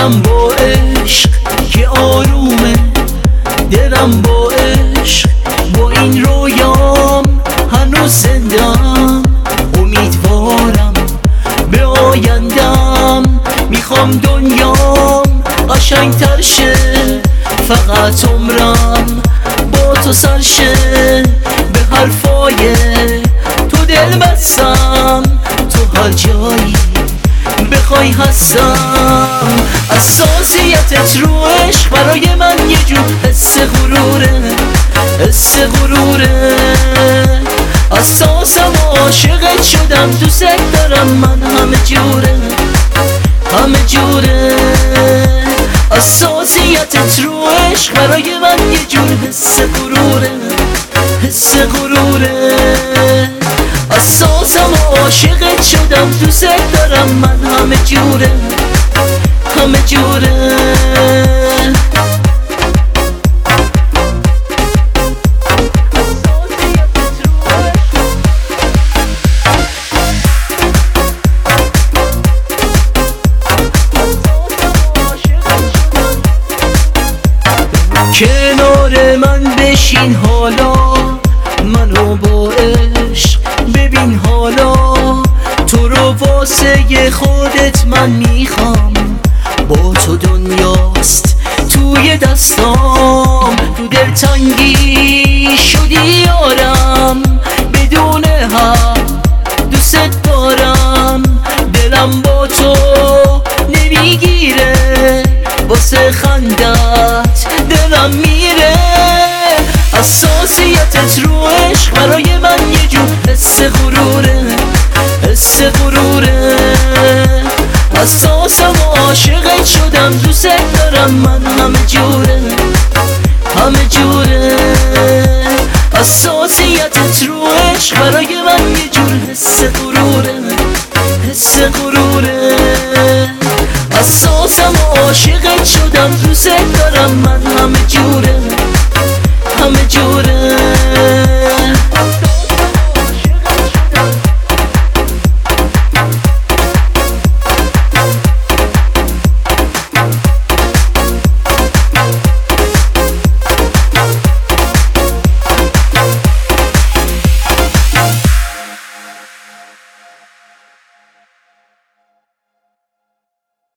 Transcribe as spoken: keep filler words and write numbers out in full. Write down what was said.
دلم با عشق که آرومه، دلم با عشق با این رویام هنوز زندم. امیدوارم به آیندم، میخوام دنیام قشنگتر شه، فقط عمرم با تو سر شه. به حرفای تو دل بستم، تو هر جایی بخوای هستم. اساسیتت رو عشق برای من یه جور حس غروره، حس غروره. اساسم عاشقت شدم، دوست دارم من همه جوره، همه جوره. اساسیتت رو عشق برای من یه جور حس غروره، حس غروره. اساسم عاشقت شدم، دوست دارم من همه جوره، همه جوره. کنار من بشین حالا، منو با عشق ببین حالا. تو رو واسه خودت من میخوام، با تو دنیاست توی دستام. تو دلتنگی شدی یارم، بدون هم دوست دارم. دلم با تو نمیگیره، واسه خندت دلم میره. اساسیتت رو عشق برای من یه جور حس غروره، حس غروره. اساسم عاشقت شدم، دوست دارم من همه جوره، همه جوره. اساسیتت رو عشق برای من یه جور حس غروره،